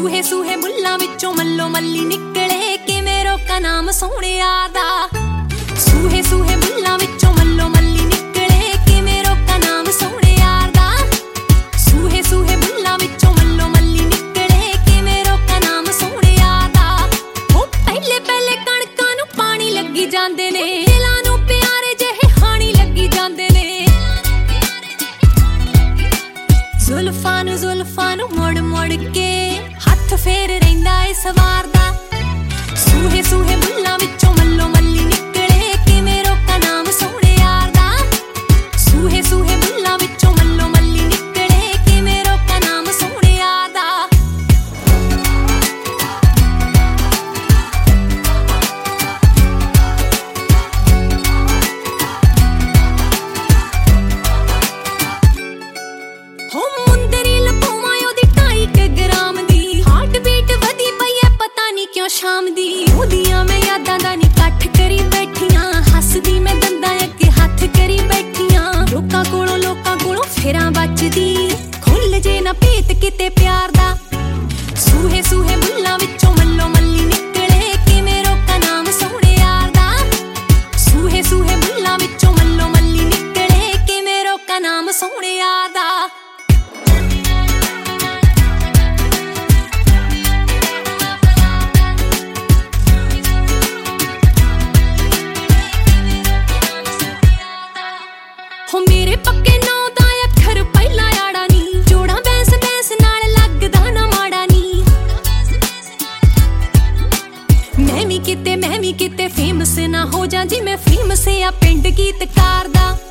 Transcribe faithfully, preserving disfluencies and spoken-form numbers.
सूहे सूहे बुल्लां विचों मल्लो मल्ली निकले किवें रोकां नाम सोहणिया दा। सूहे सूहे बुल्लां विचों मल्लो मल्ली निकले किवें रोकां नाम सोहणिया दा। सूहे सूहे बुल्लां विचों मल्लो मल्ली निकले किवें रोकां नाम सोहणिया दा। ओ पहले पहले कणकां नूं पानी लगी जांदे ने, दिलां नूं प्यारे जेहे हाणी लगी जांदे ने। जुल्फां नूं जुल्फां नूं मुड़ मुड़ के हथ फेर रहिंदा ए सवारदा। सूहे सूहे बुल्लां विचों मल्लो मल्ली निकले किवें रोकां नाम सोहणिया दा। सूहे सूहे बुल्लां विचों मल्लो मल्ली निकले किवें रोकां नाम सोहणिया दा। हो मुंदरी लपवां ओदी ढाई क ग्राम दी, हार्ट बीट वधी पई ऐ पता नहीं क्यों शाम दी। ओदियां मैं यादां दा नी कट्ठ करी बैठियां, हसदी मैं दंदां अगे हत्थ करी बैठियां। लोकां कोलों लोकां कोलों फेरां बचदी, खुल जे ना भेत किते प्यार दा। सूहे सूहे बुल्लां विचों मल्लो मल्ली निकले किवें रोकां नाम सोहणिया दा। सूहे सूहे बुल्लां विचों मल्लो मल्ली निकले किवें रोकां नाम सोहणिया दा। हो मेरे पक्के नौ दा अखर पहला आड़ा नी, जोड़ा बैंस बैंस नाल लगदा ना माड़ा नी। मैं भी किते मैं भी किते फेमस ना हो जा जिवें फेमस आ पिंड गीतकार दा।